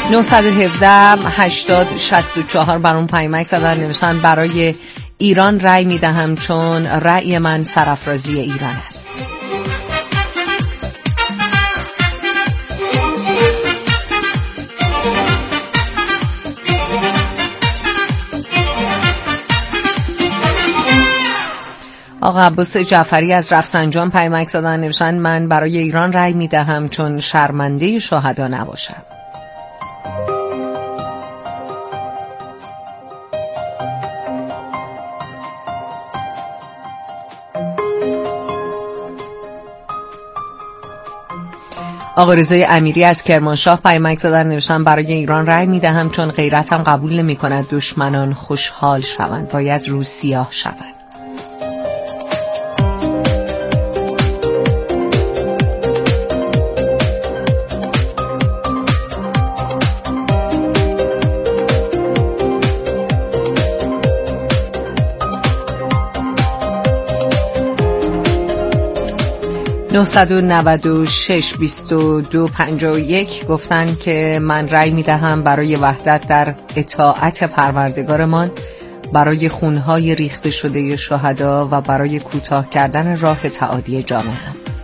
917-80-64 برام پیامک زدن، نوشتن برای ایران رأی میدهم چون رأی من سرافرازی ایران است. آقا عباس جعفری از رفسنجان پیامک زدن، نوشتن من برای ایران رأی میدهم چون شرمنده شهدا نباشم. آقا رضای امیری از کرمانشاه پیامک زدن، نوشتن برای ایران رأی میدهم چون غیرتم قبول نمی‌کند دشمنان خوشحال شوند، باید رو سیاه شوند. (996-2251) گفتن که من رأی میدهم برای وحدت در اطاعت پروردگارمان، برای خونهای ریخته شده شهدا و برای کوتاه کردن راه تعالی جامعه.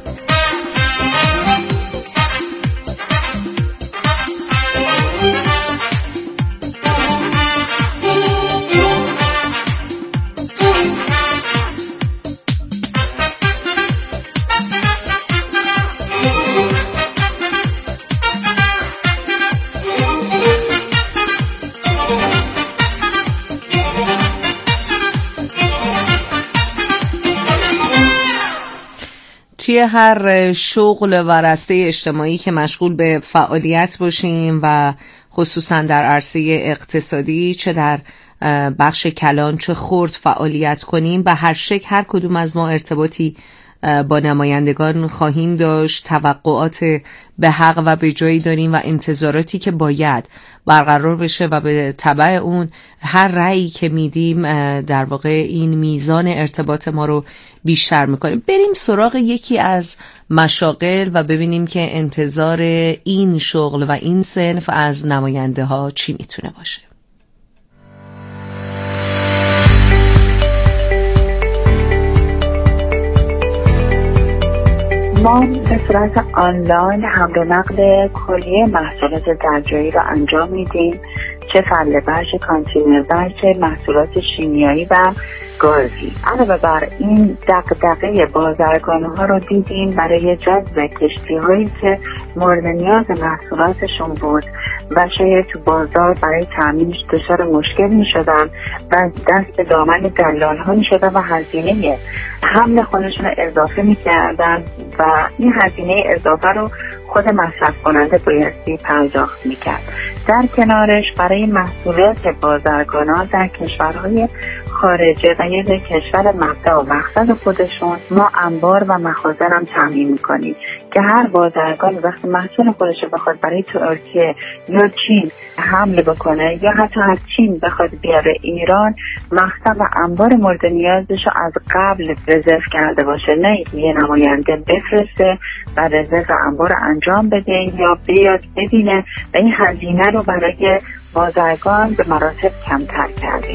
توی هر شغل و رسته اجتماعی که مشغول به فعالیت باشیم و خصوصا در عرصه اقتصادی، چه در بخش کلان چه خرد فعالیت کنیم، به هر شکل هر کدوم از ما ارتباطی با نمایندگان خواهیم داشت، توقعات به حق و به جایی داریم و انتظاراتی که باید برقرار بشه و به تبع اون هر رأیی که میدیم در واقع این میزان ارتباط ما رو بیشتر میکنیم. بریم سراغ یکی از مشاغل و ببینیم که انتظار این شغل و این صنف از نماینده ها چی میتونه باشه. ما به صورت آنلاین حمل و نقل کلیه محصولات دریایی را انجام میدیم، چه فله بر، چه کانتینر بر، چه محصولات شیمیایی و گازی. علاوه بر این دغدغه بازرگان‌ها رو دیدیم برای جذب کشتی‌هایی که مورد نیاز محصولاتشون بود و شاید تو بازار برای تامینش دچار مشکل می‌شدن و دست به دامن دلال‌ها می‌شدن و هزینه حمل خودشون رو اضافه می‌کردن و این هزینه اضافه رو خود مصرف کننده بایستی پرداخت می‌کرد. در کنارش برای محصولات بازرگانان در کشورهای خارجه و یه کشور مبدأ و مقصد خودشون ما انبار و مخازن هم تامین می‌کنیم که هر بازرگان وقتی محصول خودش بخواد برای ترکیه یا چین حمل بکنه یا حتی از چین بخواد بیاره ایران، مقصد و انبار مورد نیازش رو از قبل رزرو کرده باشه، نه یه نماینده بفرسته و رزرو انبار انجام بده یا بیاد ببینه و این هزینه رو برای بازرگان به مراتب کمتر کردیم.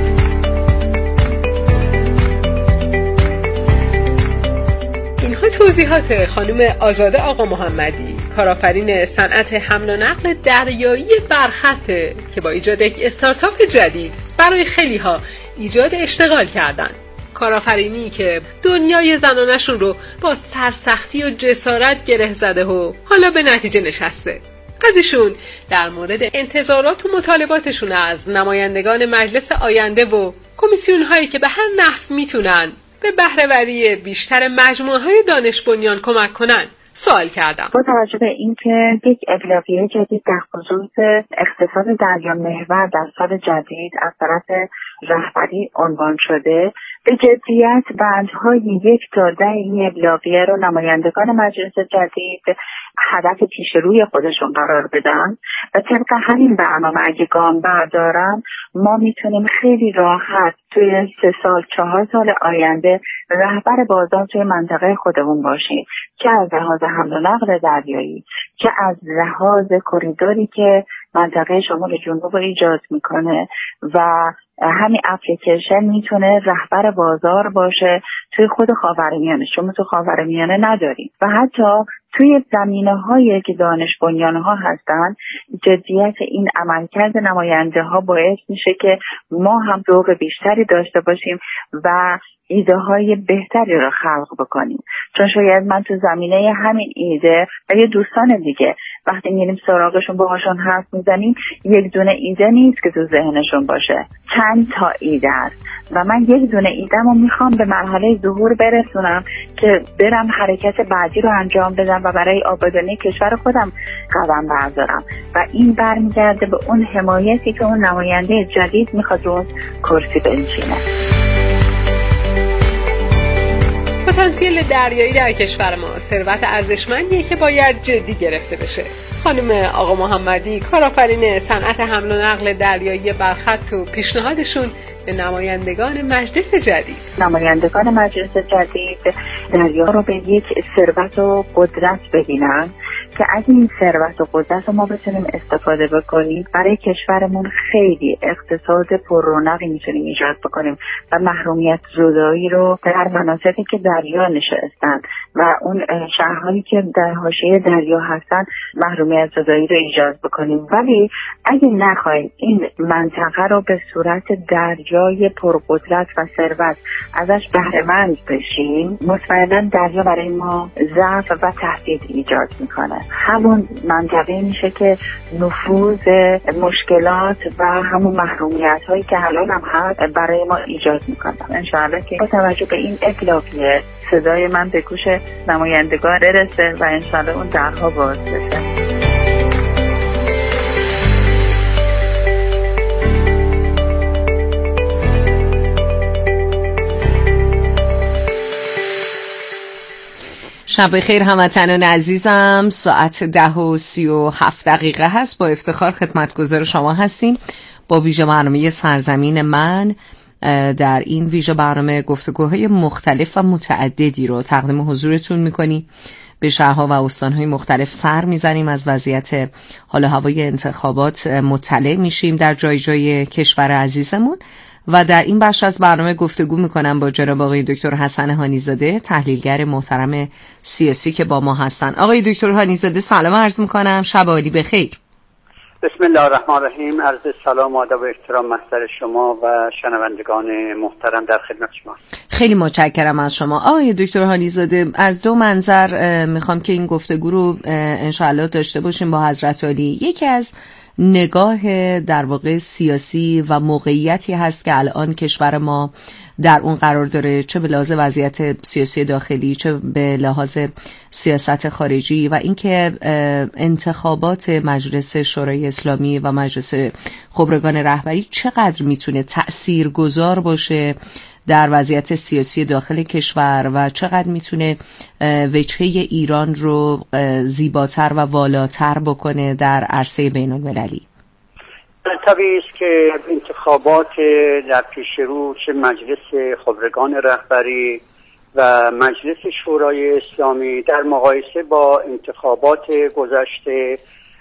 اینها توضیحات خانم آزاده آقا محمدی، کارآفرین صنعت حمل و نقل دریایی برخطه که با ایجاد یک استارتاپ جدید برای خیلی ها ایجاد اشتغال کردن. کارآفرینی که دنیای زنانشون رو با سرسختی و جسارت گره زده و حالا به نتیجه نشسته. از ایشون در مورد انتظارات و مطالباتشون از نمایندگان مجلس آینده و کمیسیون هایی که به هر نحو میتونن به بهره‌وری بیشتر مجموعه‌های دانش بنیان کمک کنن سوال کردم. با توجه به اینکه یک ابلاغیه جدید در خصوص اقتصاد دریا محور در سال جدید از طرف رهبری عنوان شده، به جدیت بندهای 1 تا 10 این ابلاغیه رو نمایندگان مجلس جدید هدف پیش روی خودشون قرار بدن و طبق همین برنامه اگه گام بردارن ما میتونیم خیلی راحت توی 3 سال 4 سال آینده رهبر بازار توی منطقه خودمون باشیم، که از لحاظ حمل و نقل دریایی، که از لحاظ کریدوری که منطقه شمال جنوب رو ایجاد میکنه و همین اپلیکیشن میتونه رهبر بازار باشه توی خود خاورمیانه، چون تو خاورمیانه نداریم و حتی توی زمینه‌هایی که دانش بنیان‌ها هستن جدیت این عملکرد نماینده ها باعث میشه که ما هم ذوق بیشتری داشته باشیم و ایده های بهتری رو خلق بکنیم. چون شاید من تو زمینه همین ایده و یه دوستان دیگه وقتی میریم سراغشون باهاشون حرف میزنیم یک دونه ایده نیست که تو ذهنشون باشه، چند تا ایده است و من یک دونه ایده‌مو میخوام به مرحله ظهور برسونم که برم حرکت بعدی رو انجام بدم و برای آبادانی کشور خودم قدم بردارم و این برمیگرده به اون حمایتی که اون نماینده جدید میخواد رو کرسی بنشینه. پتانسیل دریایی در کشور ما ثروت ارزشمندیه که باید جدی گرفته بشه. خانم آقا محمدی کارآفرین صنعت حمل و نقل دریایی برخط و پیشنهادشون به نمایندگان مجلس جدید. نمایندگان مجلس جدید دریا رو به یک ثروت و قدرت ببینن که اگه این ثروت و قدرت رو ما بتونیم استفاده بکنیم برای کشورمون خیلی اقتصاد پر رونقی میتونیم ایجاد بکنیم و محرومیت زدایی رو در مناطقی که دریا نشستن و اون شهرهایی که در حاشیه دریا هستن محرومیت زدایی رو ایجاد بکنیم. ولی اگه نخوایم این منطقه رو به صورت دریای پرقدرت و ثروت ازش بهره مند بشیم، مطمئنا دریا برای ما ضعف و تهدید ایجاد میکنه. همون منطقه میشه که نفوذ مشکلات و همون محرومیت هایی که الان هم هست برای ما ایجاد میکنه. انشاءالله که با توجه به این اطلاقیه صدای من به گوش نمایندگان برسه و انشاءالله اون درها باز بشه. شب بخیر هموطنان عزیزم، ساعت 10:37 هست. با افتخار خدمتگزار شما هستیم با ویژه برنامه سرزمین من. در این ویژه برنامه گفتگوهای مختلف و متعددی رو تقدیم حضورتون میکنیم. به شهرها و استانهای مختلف سر میزنیم، از وضعیت حال و هوای انتخابات مطلع میشیم در جای جای کشور عزیزمون و در این بخش از برنامه گفتگو میکنم با جناب آقای دکتر حسن هانیزاده، تحلیلگر محترم سیاسی که با ما هستن. آقای دکتر هانیزاده سلام عرض میکنم، شب عالی بخیر. بسم الله الرحمن الرحیم. عرض سلام و ادب و احترام محضر شما و شنوندگان محترم در خدمت شما. خیلی متشکرم از شما آقای دکتر هانیزاده. از دو منظر میخوام که این گفتگو رو انشاءالله داشته باشیم با حضرت عالی. یکی از نگاه در واقع سیاسی و موقعیتی هست که الان کشور ما در اون قرار داره، چه به لحاظ وضعیت سیاسی داخلی چه به لحاظ سیاست خارجی، و اینکه انتخابات مجلس شورای اسلامی و مجلس خبرگان رهبری چقدر میتونه تأثیرگذار باشه در وضعیت سیاسی داخل کشور و چقدر میتونه وجهه ایران رو زیباتر و والاتر بکنه در عرصه بین المللی. طبیعی است که انتخابات در پیش رو، چه مجلس خبرگان رهبری و مجلس شورای اسلامی، در مقایسه با انتخابات گذشته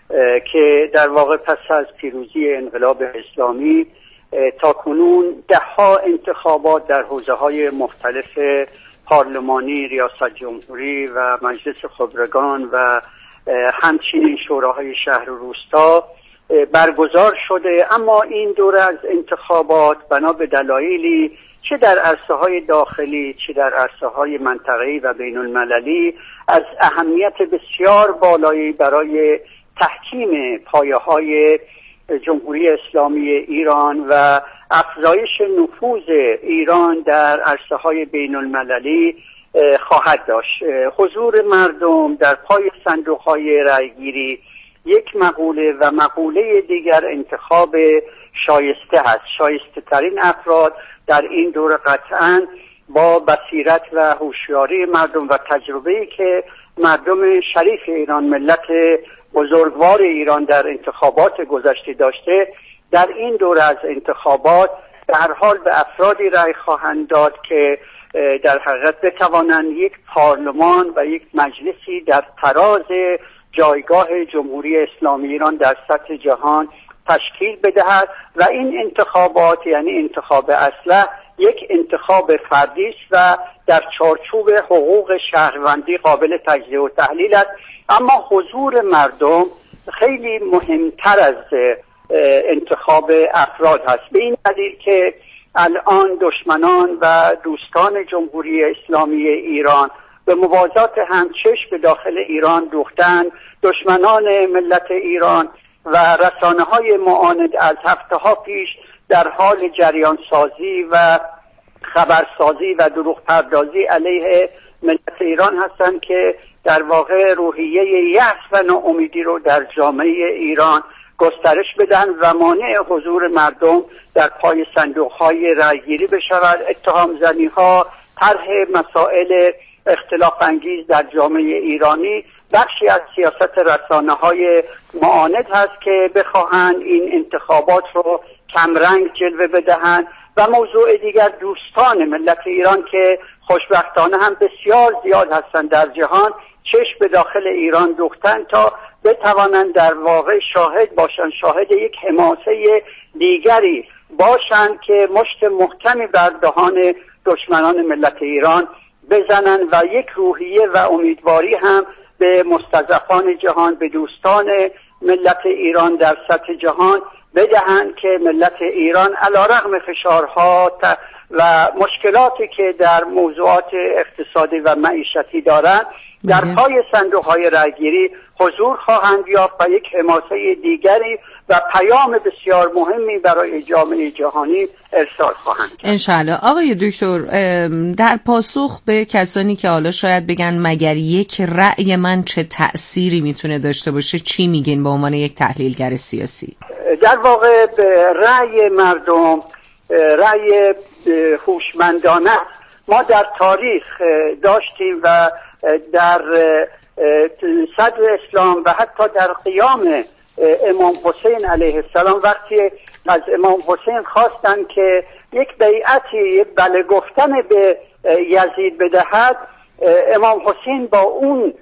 که در واقع پس از پیروزی انقلاب اسلامی تا کنون ده‌ها انتخابات در حوزه‌های مختلف پارلمانی، ریاست جمهوری و مجلس خبرگان و همچنین شوراهای شهر و روستا برگزار شده، اما این دور از انتخابات بنا به دلایلی چه در عرصه‌های داخلی چه در عرصه‌های منطقه‌ای و بین المللی از اهمیت بسیار بالایی برای تحکیم پایه‌های جمهوری اسلامی ایران و افزایش نفوذ ایران در عرصه‌های بین المللی خواهد داشت. حضور مردم در پای صندوق‌های رأیگیری یک مقوله و مقوله دیگر انتخاب شایسته هست. شایسته ترین افراد در این دوره قطعاً با بصیرت و هوشیاری مردم و تجربه‌ای که مردم شریف ایران، ملت بزرگوار ایران در انتخابات گذشته داشته، در این دوره از انتخابات به هر حال به افرادی رأی خواهند داد که در حقیقت بتوانند یک پارلمان و یک مجلسی در تراز جایگاه جمهوری اسلامی ایران در سطح جهان تشکیل بدهد و این انتخابات یعنی انتخاب اصلح یک انتخاب فردی است و در چارچوب حقوق شهروندی قابل تجزیه و تحلیل است، اما حضور مردم خیلی مهمتر از انتخاب افراد هست، به این دلیل که الان دشمنان و دوستان جمهوری اسلامی ایران به موازات هم چشم به داخل ایران دوختن. دشمنان ملت ایران و رسانه‌های معاند از هفته‌ها پیش در حال جریان سازی و خبرسازی و دروغ پردازی علیه ملت ایران هستند که در واقع روحیه یأس و ناامیدی رو در جامعه ایران گسترش بدن و مانع حضور مردم در پای صندوق‌های رأی‌گیری بشود. اتهام زنی‌ها، طرح مسائل اختلاف انگیز در جامعه ایرانی بخشی از سیاست رسانه‌های معاند هست که بخواهند این انتخابات رو کمرنگ جلوه بدهند. و موضوع دیگر دوستان ملت ایران که خوشبختانه هم بسیار زیاد هستند در جهان، چشم به داخل ایران دوختن تا بتوانند در واقع شاهد باشند، شاهد یک حماسه دیگری باشند که مشت محکمی بر دهان دشمنان ملت ایران بزنند و یک روحیه و امیدواری هم به مستضعفان جهان، به دوستان ملت ایران در سطح جهان بدهند که ملت ایران علیرغم فشارها و مشکلاتی که در موضوعات اقتصادی و معیشتی دارند در پای صندوق‌های رأی‌گیری حضور خواهند یافت و یک حماسه دیگری و پیام بسیار مهمی برای جامعه جهانی ارسال خواهند کرد. انشالله. آقای دکتر، در پاسخ به کسانی که حالا شاید بگن مگر یک رأی من چه تأثیری میتونه داشته باشه، چی میگین به عنوان یک تحلیلگر سیاسی؟ در واقع رأی مردم رأی هوشمندانه ما در تاریخ داشتیم و در صدر اسلام و حتی در قیام امام حسین علیه السلام وقتی از امام حسین خواستن که یک بیعتی بله گفتن به یزید بدهد، امام حسین با اون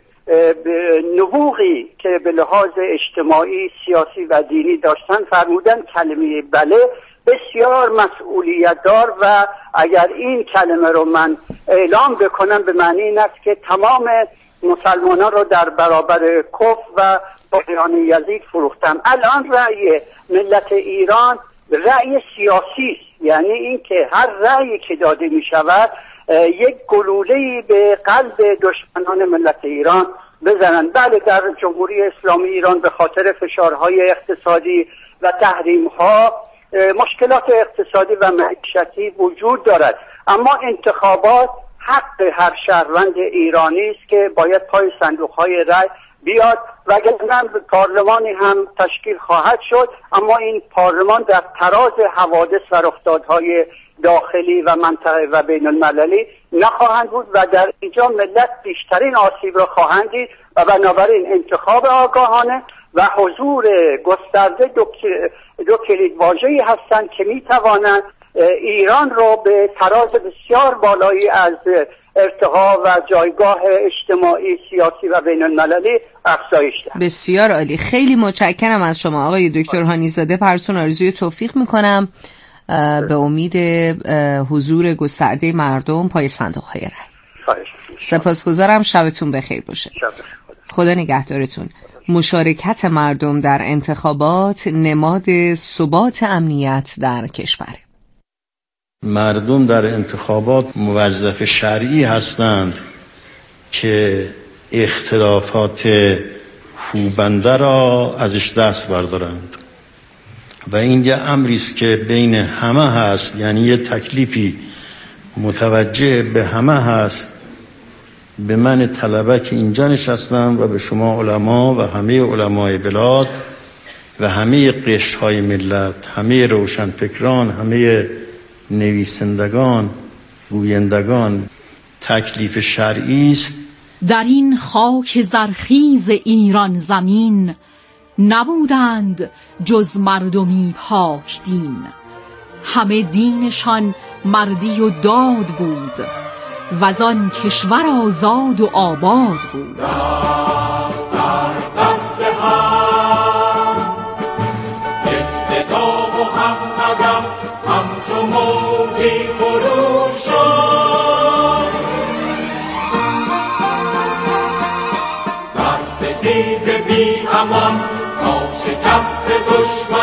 نبوغی که به لحاظ اجتماعی، سیاسی و دینی داشتن فرمودن کلمه بله بسیار مسئولیت دار و اگر این کلمه رو من اعلام بکنم به معنی این است که تمام مسلمانان رو در برابر کفر و طغیان یزید فروختم. الان رأی ملت ایران رأی سیاسی است، یعنی این که هر رأیی که داده می شود یک گلوله‌ای به قلب دشمنان ملت ایران بزنند. بله، در جمهوری اسلامی ایران به خاطر فشارهای اقتصادی و تحریم‌ها مشکلات اقتصادی و معیشتی وجود دارد، اما انتخابات حق هر شهروند ایرانی است که باید پای صندوق‌های رأی بیاد و اگرم پارلمانی هم تشکیل خواهد شد، اما این پارلمان در تراز حوادث و رخدادهای داخلی و منطقه و بین المللی نخواهند بود و در اینجا ملت بیشترین آسیب را خواهند دید و بنابراین انتخاب آگاهانه و حضور گسترده دو کلیدواژه‌ای هستند که میتوانند ایران را به تراز بسیار بالایی از ارتقا و جایگاه اجتماعی، سیاسی و بین المللی افزایش دهند. بسیار عالی. خیلی متشکرم از شما آقای دکتر هانیزاده. براتون آرزوی توفیق میکنم به امید حضور گسترده مردم پای صندوق‌های رأی. سپاسگزارم. شبتون بخیر باشه. خدا نگهدارتون. مشارکت مردم در انتخابات نماد ثبات امنیت در کشور. مردم در انتخابات موظف شرعی هستند که اختلافات خوبنده را ازش دست بردارند و این یه امری است که بین همه هست، یعنی یه تکلیفی متوجه به همه هست. به من طلبه که اینجا نشستم و به شما علما و همه علمای بلاد و همه قشرهای ملت، همه روشنفکران، همه نویسندگان، گویندگان، تکلیف شرعی است. در این خاک زرخیز ایران زمین نبودند جز مردمی پاک دین، همه دینشان مردی و داد بود وزان کشور آزاد و آباد بود.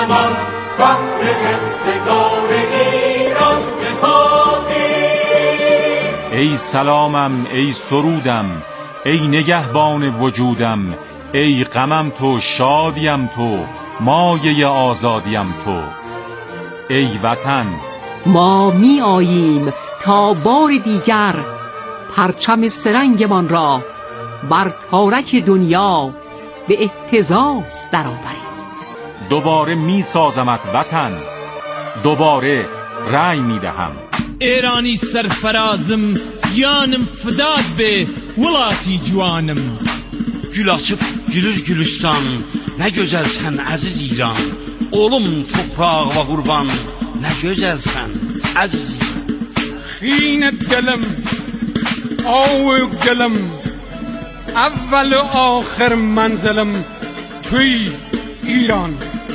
زمان بحر اقتدار ایران بتاخید. ای سلامم، ای سرودم، ای نگهبان وجودم، ای غمم تو، شادیم تو، مایه آزادیم تو. ای وطن، ما می آییم تا بار دیگر پرچم سرنگمان را بر تارک دنیا به اهتزاز درآوریم. دوباره می سازمت وطن، دوباره رأی می دهم. ایرانی سرفرازم، yanım fedad be ولاتی جوانم. Gül açıb gülür Gülüstan, nə gözəlsən əziz İran. Olum toprağa qurban, nə gözəlsən əziz İran. خینت دلم، آوق دلم، اول و آخر منزلم توی ایران.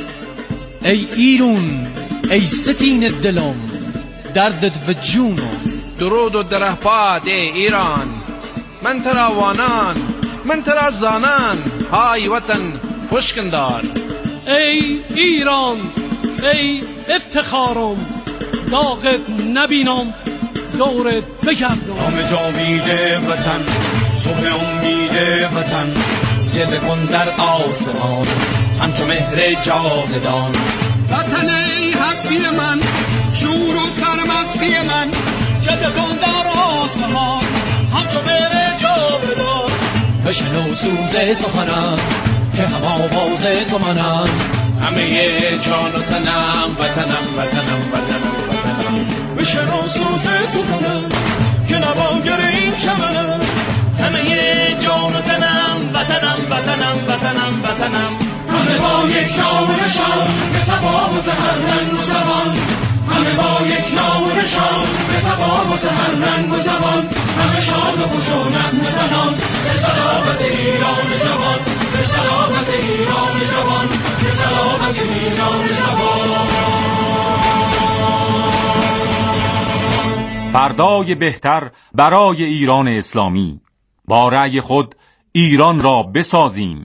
ای ایران، ای ستین دلم، دردت به جونم. درود و درهپاد ای ایران، من ترا وانان، من ترا زانان، های وطن خوشگندار. ای ایران، ای افتخارم، داغت نبینم، دورت بگردم. همه جا میده وطن، صبح امید وطن. جلوه کن در آسمان همچو مهر جاودان. وطن ای هستی من، شور و سرمستی من. جلوه کن در آسمان همچو مهر جاودان. بشنو سوز سخنم که هم آواز تو منم. همه جان و تنم، وطنم وطنم وطنم وطنم. بشنو سوز سخنم که نواگر این چمنم. همه جان و تنم، وطنم وطنم وطنم وطنم. همه با یک نام و نشان به تفاوت هر رنگ و زبان. همه با یک نام و نشان به تفاوت هر رنگ و زبان. همه شاد و خوش و نغمه زنان ز سلامت ایران جوان، ز سلامت ایران جوان، ز سلامت ایران جوان. فردای بهتر برای ایران اسلامی. با رأی خود ایران را بسازیم.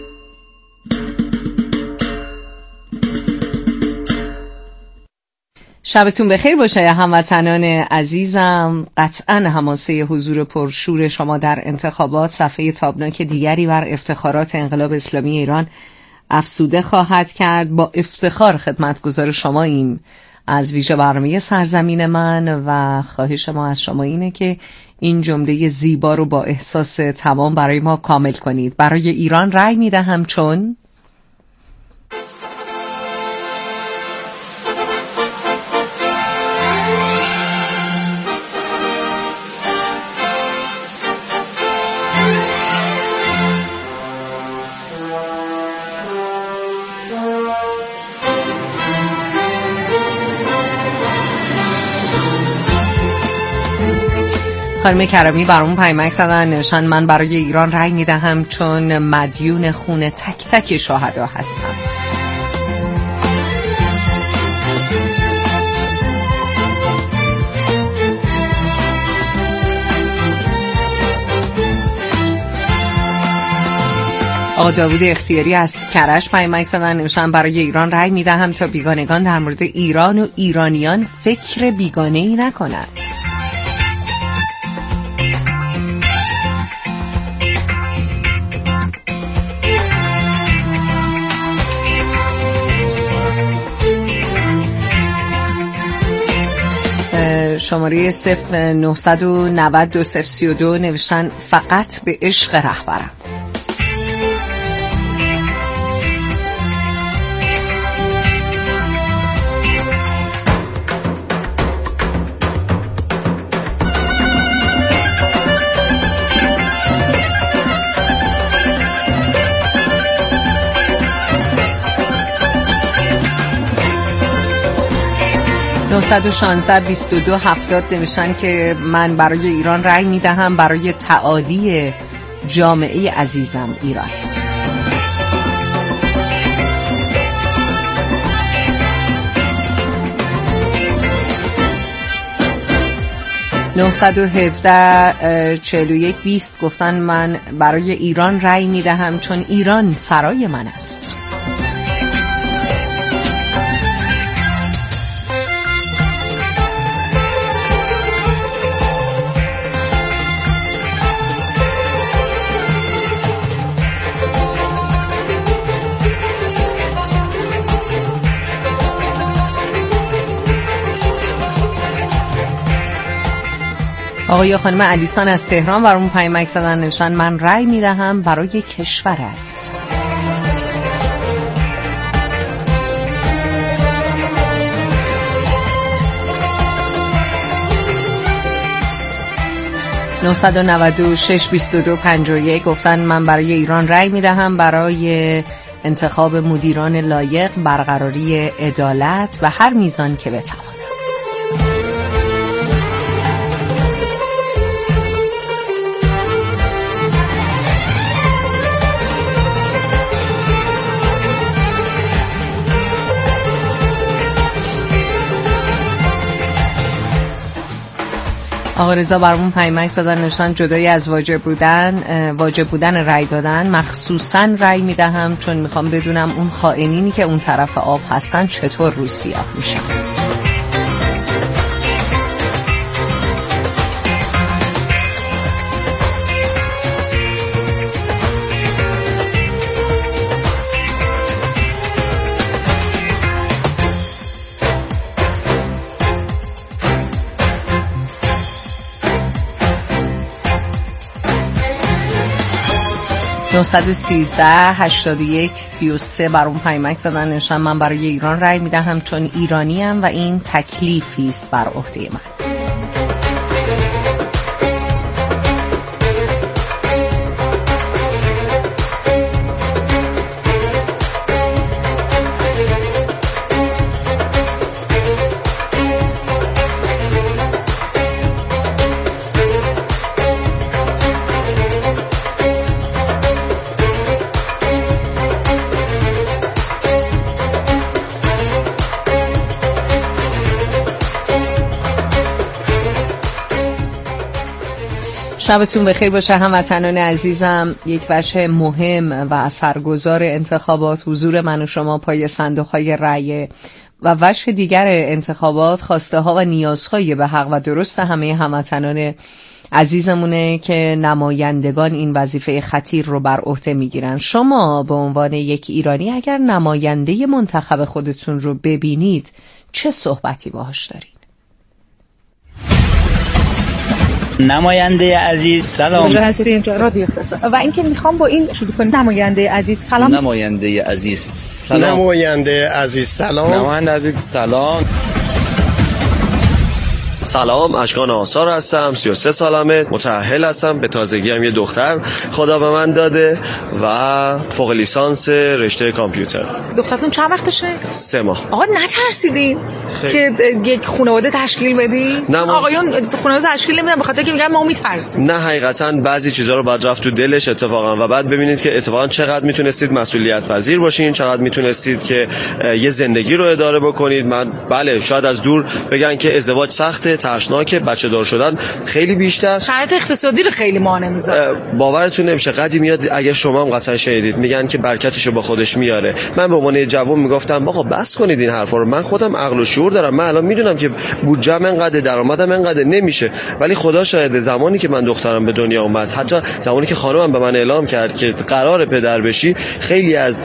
شبتون بخیر باشه هموطنان عزیزم. قطعا حماسه حضور پرشور شما در انتخابات صفحه تابناک دیگری بر افتخارات انقلاب اسلامی ایران افزوده خواهد کرد. با افتخار خدمتگزار شماییم از ویژه برنامه سرزمین من و خواهش ما از شما اینه که این جمله زیبا رو با احساس تمام برای ما کامل کنید. برای ایران رأی میدهم چون خانم کرمی برامون پیامک زدن، نوشتن من برای ایران رأی میدهم چون مدیون خون تک تک شهدا هستم. آقا داوود اختیاری از کرج پیامک زدن، نوشتن برای ایران رأی میدهم تا بیگانگان در مورد ایران و ایرانیان فکر بیگانه‌ای نکنند. شماره 0992 نوشتن فقط به عشق رهبرم. نوستد 2270 نوشتن که من برای ایران رأی میدهم برای تعالی جامعه عزیزم ایران. نوستد 4120 گفتن من برای ایران رأی میدهم چون ایران سرای من است. آقای و خانم علیسان از تهران برامون پیامک زدن، نوشتن من رأی میدهم برای کشور عزیز. (996) گفتن من برای ایران رأی میدهم برای انتخاب مدیران لایق، برقراری عدالت و هر میزان که بتوانم. آقا رضا برامون پیامک زدن، نوشتن جدای از واجب بودن رأی دادن، مخصوصاً رأی میدهم چون میخوام بدونم اون خائنینی که اون طرف آب هستن چطور روی سیاه میشن. (913-81-33) برام پیامک زدن، نوشتن من برای ایران رأی میدهم چون ایرانیم و این تکلیفی است بر عهده من. شبتون بخیر باشه هموطنان عزیزم. یک بخش مهم و اثرگذار انتخابات حضور من و شما پای صندوق‌های رأی و بخش دیگر انتخابات خواسته ها و نیازهای به حق و درست همه هموطنان عزیزمونه که نمایندگان این وظیفه خطیر رو بر عهده میگیرن. شما به عنوان یک ایرانی اگر نماینده منتخب خودتون رو ببینید چه صحبتی باهاش دارید؟ نماینده عزیز سلام. کجا هستین؟ رادیو اقتصاد. و اینکه میخوام با این شروع کنیم. نماینده عزیز سلام. نماینده عزیز سلام. نماینده عزیز سلام. نماینده عزیز سلام. سلام، اشکان آثار هستم، 33 سالمه، متأهل هستم، به تازگی هم یه دختر خدا به من داده و فوق لیسانس رشته کامپیوتر. دخترتون چند وقتشه؟ 3 ماه. آقا نترسیدین که یک خانواده تشکیل بدین؟ نه آقایون خانواده تشکیل نمیدن به خاطر که میگن ما میترسیم. نه حقیقتا بعضی چیزا رو باید رفت تو دلش اتفاقا و بعد ببینید که اتفاقا چقدر میتونستید مسئولیت پذیر باشین، چقدر میتونستید که یه زندگی رو اداره بکنید. من بله شاید از دور بگن که ازدواج سخته، ترسناکه، بچه دار شدن خیلی بیشتر، شرایط اقتصادی رو خیلی مانع میذاره. باورتون نمیشه قدی میاد، اگه شما هم قطعا شنیدید، میگن که برکتشو با خودش میاره. من به عنوان جوان میگفتم آقا بس کنید این حرفا رو، من خودم عقل و شعور دارم، من الان میدونم که بودجه‌م انقدر، درآمدم انقدر، نمیشه. ولی خدا شاهد زمانی که من دخترم به دنیا اومد، حتی زمانی که خانمم به من اعلام کرد که قرار پدر بشی، خیلی از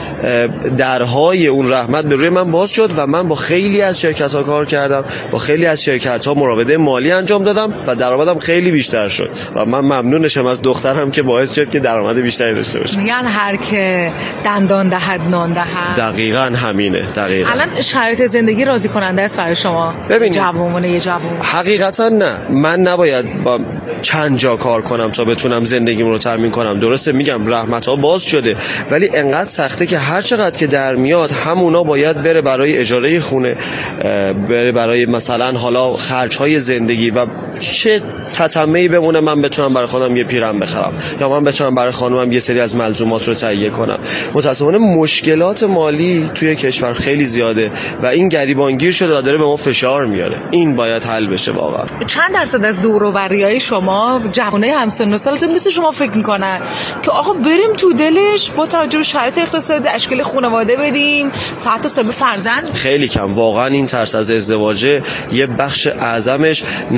درهای اون رحمت به روی من باز شد و من با خیلی از شرکت‌ها کار کردم، با خیلی از شرکت‌ها مراوده مالی انجام دادم و درآمدم خیلی بیشتر شد و من ممنونشم از دخترم که باعث شد که درآمد بیشتری داشته باشه. میگن هر که دندان دهد نان دهد. دقیقاً همینه. دقیقاً. الان شرایط زندگی راضی کننده است برای شما؟ ببینید جوون حقیقتا نه، من نباید با چند جا کار کنم تا بتونم زندگیم رو تامین کنم. درسته میگم رحمت ها باز شده، ولی انقدر سخته که هر چقدر که در میاد همونا باید بره برای اجاره خونه، بره برای مثلا حالا خرج های زندگی و چه تتمه‌ای بمونه من بتونم برای خودم یه پیرهن بخرم یا من بتونم برای خانومم یه سری از ملزومات رو تهیه کنم. متأسفانه مشکلات مالی توی کشور خیلی زیاده و این گریبانگیر شده و داره به ما فشار میاره. این باید حل بشه واقعا. چند درصد از دور و بریای شما جوانای همسن و سالتون مثل شما فکر میکنن که آقا بریم تو دلش با توجه به شرایط اقتصادی تشکیل خانواده بدیم تا حتی صاحب فرزند؟ خیلی کم. واقعا این ترس از ازدواج یه بخش اعظمش نبود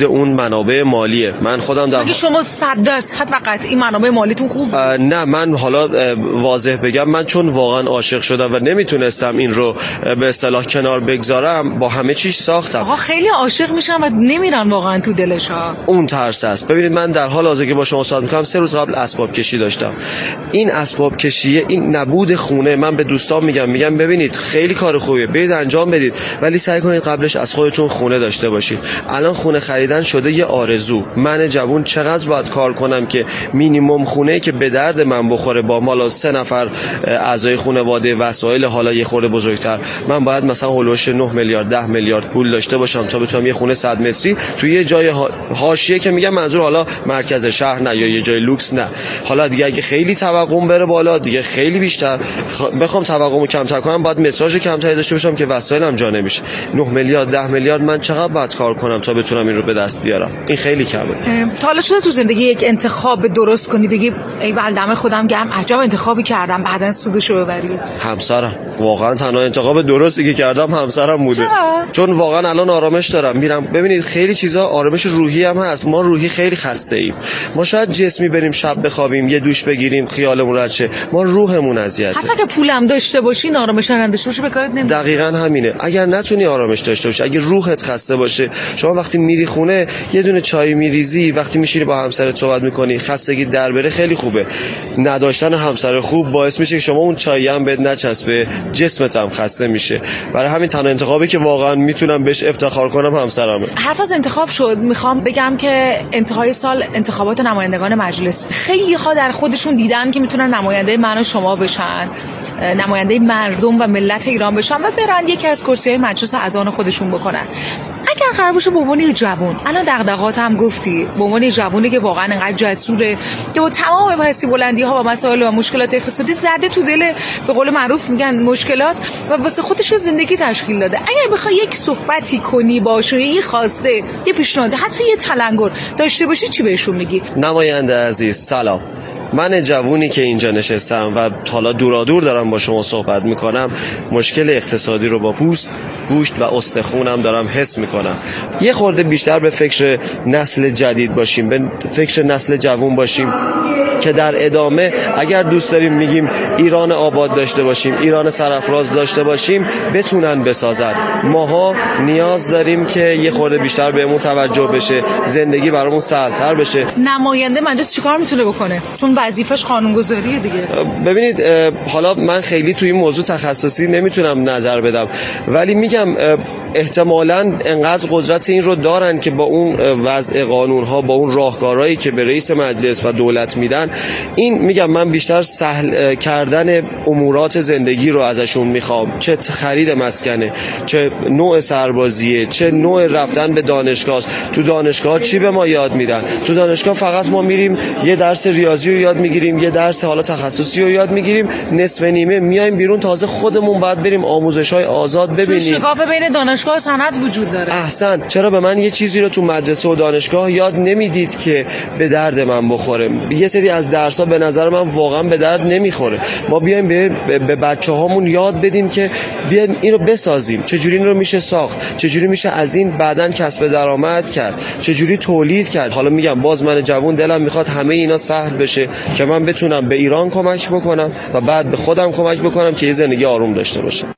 اون منابع مالیه. من خودم در شما 100% و قطعی منابع مالیتون خوب؟ نه، من حالا واضح بگم، من چون واقعا عاشق شدم و نمیتونستم این رو به اصطلاح کنار بگذارم، با همه چیز ساختم. آقا خیلی عاشق میشن و نمیرن واقعا تو دلش ها. اون ترس است. ببینید من در حال حاضر که با شما صحبت می‌کنم 3 روز قبل اسباب کشی داشتم. این اسباب کشی، این نبود خونه، من به دوستان میگم ببینید خیلی کار خوبیه، برید انجام بدید، ولی سعی کنید قبلش از خودتون خونه داشته باشید. الان خونه خریدن شده یه آرزو. من جوون چقدر باید کار کنم که مینیمم خونه که به درد من بخوره، با مالا 3 نفر اعضای خانواده، وسایل حالا یه خورده بزرگتر، من باید مثلا هولوش 9 میلیارد 10 میلیارد پول داشته باشم تا بتونم یه خونه 100 متری توی یه جای حاشیه، که میگم منظور حالا مرکز شهر نه، یا یه جای لوکس نه. حالا دیگه اگه خیلی توقعم بره بالا، دیگه خیلی بیشتر بخوام توقعمو کمتر کنم، باید متراژ کمتری داشته باشم که وسایلم جا نمیشه. 9 میلیارد 10 میلیارد من چقدر باید کار کنم تا بتونم این رو به دست بیارم؟ این خیلی کمه. تا حالا شده تو زندگی یک انتخاب درست کنی بگی ای دم خودم گرم، عجب انتخابی کردم، بعدن سودشو ببری؟ همسرم. واقعا تنها انتخاب درستی که کردم همسرم بوده. چون واقعا الان آرامش دارم، میرم. ببینید خیلی چیزا آرامش روحی هم هست. ما روحی خیلی خسته ایم. ما شاید جسمی بریم شب بخوابیم، یه دوش بگیریم، خیالمون راحت شه، ما روحمون اذیته. حتی که پولم داشته باشی آرامش نداشته باشی به کارت نمیاد. دقیقاً همینه. اگر نتونی آرامش داشته باشی، اگه روحت خسته باشه، شما وقتی میری خونه یه دونه چای میریزی، وقتی میشینی با همسرت صحبت میکنی، خستگی در بره، خیلی خوبه. نداشتن همسر خوب باعث میشه که شما اون چای هم بهت نچسبه، جسمت هم خسته میشه. برای همین تنها انتخابی که واقعا میتونم بهش افتخار کنم همسرمه. حرف از انتخاب شد، میخوام بگم که انتهای سال انتخابات نمایندگان مجلس، خیلی ها در خودشون دیدن که میتونن نماینده من و شما بشن، نماینده مردم و ملت ایران بشن و برن یکی از کرسی‌های مجلس اذان خودشون بکنن. اگر قرار باشه به عنوان جوان، الان دغدغات هم گفتی، به عنوان جوانی که واقعا انقدر جسوره که با تمام پستی بلندی ها و مسائل و مشکلات اقتصادی زده تو دل، به قول معروف میگن مشکلات، و واسه خودش زندگی تشکیل داده، اگر بخوای یک صحبتی کنی باشه، یه خواسته، یه پیشنهاد، حتی یه تلنگر داشته باشی، چی بهشون میگی؟ نماینده عزیز سلام، من جوونی که اینجا نشستم و حالا دورادور دارم با شما صحبت میکنم، مشکل اقتصادی رو با پوست، گوشت و استخونم دارم حس میکنم. یه خورده بیشتر به فکر نسل جدید باشیم، به فکر نسل جوون باشیم که در ادامه اگر دوست داریم میگیم ایران آباد داشته باشیم، ایران سرافراز داشته باشیم، بتونن بسازن. ماها نیاز داریم که یه خورده بیشتر بهمون توجه بشه، زندگی برامون سهل‌تر بشه. نماینده مجلس چیکار میتونه بکنه؟ چون وظیفش قانونگذاریه دیگه. ببینید حالا من خیلی توی این موضوع تخصصی نمیتونم نظر بدم، ولی میگم احتمالاً انقدر قدرت این رو دارن که با اون وضع قانون‌ها، با اون راهکارهایی که به رئیس مجلس و دولت میدن، این میگم من بیشتر سهل کردن امورات زندگی رو ازشون میخوام. چه خرید مسکنه، چه نوع سربازیه، چه نوع رفتن به دانشگاه. تو دانشگاه چی به ما یاد میدن؟ تو دانشگاه فقط ما میریم یه درس ریاضی رو یاد میگیریم، یه درس حالا تخصصی رو یاد میگیریم، نصف نیمه میایم بیرون، تازه خودمون باید بریم آموزش‌های آزاد ببینیم. شکاف بین دانشگاه و صنعت وجود داره. احسن. چرا به من یه چیزی رو تو مدرسه و دانشگاه یاد نمیدید که به درد من بخوره؟ یه سری از درس‌ها به نظر من واقعا به درد نمیخوره. ما بیایم به بچه‌هامون یاد بدیم که بیایم اینو بسازیم، چجوری این رو میشه ساخت، چجوری میشه از این بعدن کسب درآمد کرد، چجوری تولید کرد. حالا میگم باز من جوون دلم میخواد همه اینا سهل بشه که من بتونم به ایران کمک بکنم و بعد به خودم کمک بکنم که یه زندگی آروم داشته باشم.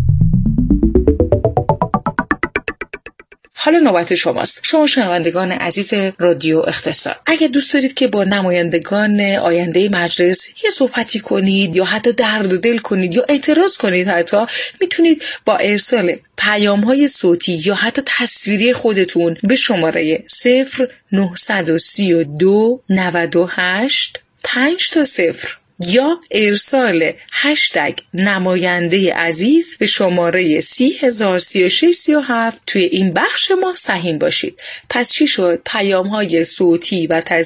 حالا نوبت شماست، شما شنوندگان عزیز رادیو اقتصاد. اگه دوست دارید که با نمایندگان آینده مجلس یه صحبتی کنید یا حتی درد و دل کنید یا اعتراض کنید، حتی میتونید با ارسال پیام‌های صوتی یا حتی تصویری خودتون به شماره 0932 98 5 یا ارسال #نماینده عزیز به شماره 30,036,37 توی این بخش ما سهیم باشید. پس چی شد؟ پیام‌های صوتی و